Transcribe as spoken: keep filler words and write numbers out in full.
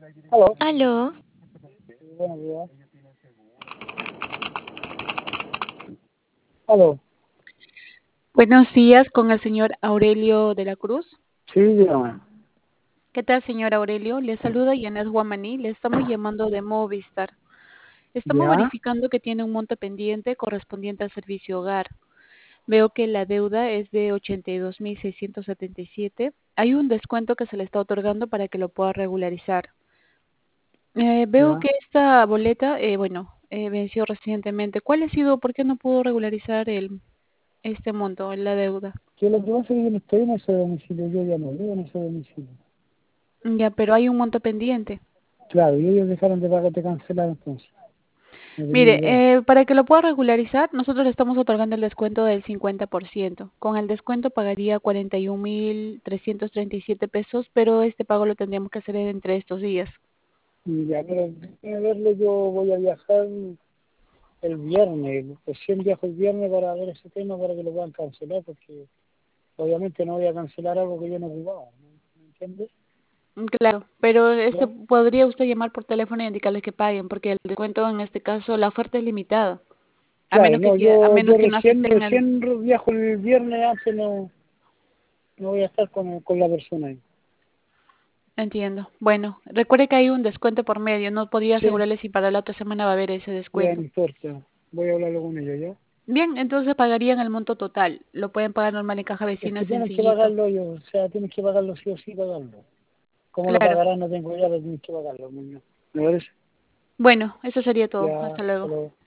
Aló. Aló, Sí, buenos días. Aló. buenos días con el señor Aurelio de la Cruz. Sí, dígame. ¿Qué tal, señor Aurelio? Le saluda Yanet Guamaní. Le estamos llamando de Movistar. Estamos ¿Ya? verificando que tiene un monto pendiente correspondiente al servicio hogar. Veo que la deuda es de ochenta y dos mil seiscientos setenta y siete. Hay un descuento que se le está otorgando para que lo pueda regularizar. Eh, veo ¿Ya? que esta boleta, eh, bueno, eh, venció recientemente. ¿Cuál ha sido, por qué no pudo regularizar el, este monto, la deuda? Que lo que pasa es que yo no estoy en ese domicilio, yo ya no vivo en ese domicilio. Ya, pero hay un monto pendiente. Claro, y ellos dejaron de pagar, de cancelar entonces. No tenía Mire, idea. eh, para que lo pueda regularizar, nosotros le estamos otorgando el descuento del cincuenta por ciento. Con el descuento pagaría cuarenta y un mil trescientos treinta y siete pesos, pero este pago lo tendríamos que hacer entre estos días. Y ya, pero déjeme verlo, yo voy a viajar el viernes. Recién viajo el viernes para ver ese tema, para que lo puedan cancelar, porque obviamente no voy a cancelar algo que yo no ocupaba, ¿no? ¿Me entiendes? Mm, Claro, pero este ¿Ya? podría usted llamar por teléfono y indicarles que paguen, porque el descuento en este caso, la oferta es limitada, a Claro, menos que no, qui- a yo, menos yo que no recién, acepten el. recién viajo el viernes, antes no, no voy a estar con, con la persona ahí. Entiendo. Bueno, recuerde que hay un descuento por medio. No podría Sí, asegurarle si para la otra semana va a haber ese ya no descuento. importa. Voy a hablarlo con ellos, ¿ya? Bien, entonces pagarían el monto total. Lo pueden pagar normal en caja Es vecina que tienen que sencillito. pagarlo ellos, o sea, tienen que pagarlo sí o sí, pagarlo. ¿Cómo lo Claro. pagarán? No tengo idea, pero tienen que pagarlo, niño. ¿Me parece? Bueno, eso sería todo. Ya, Hasta hasta luego. luego.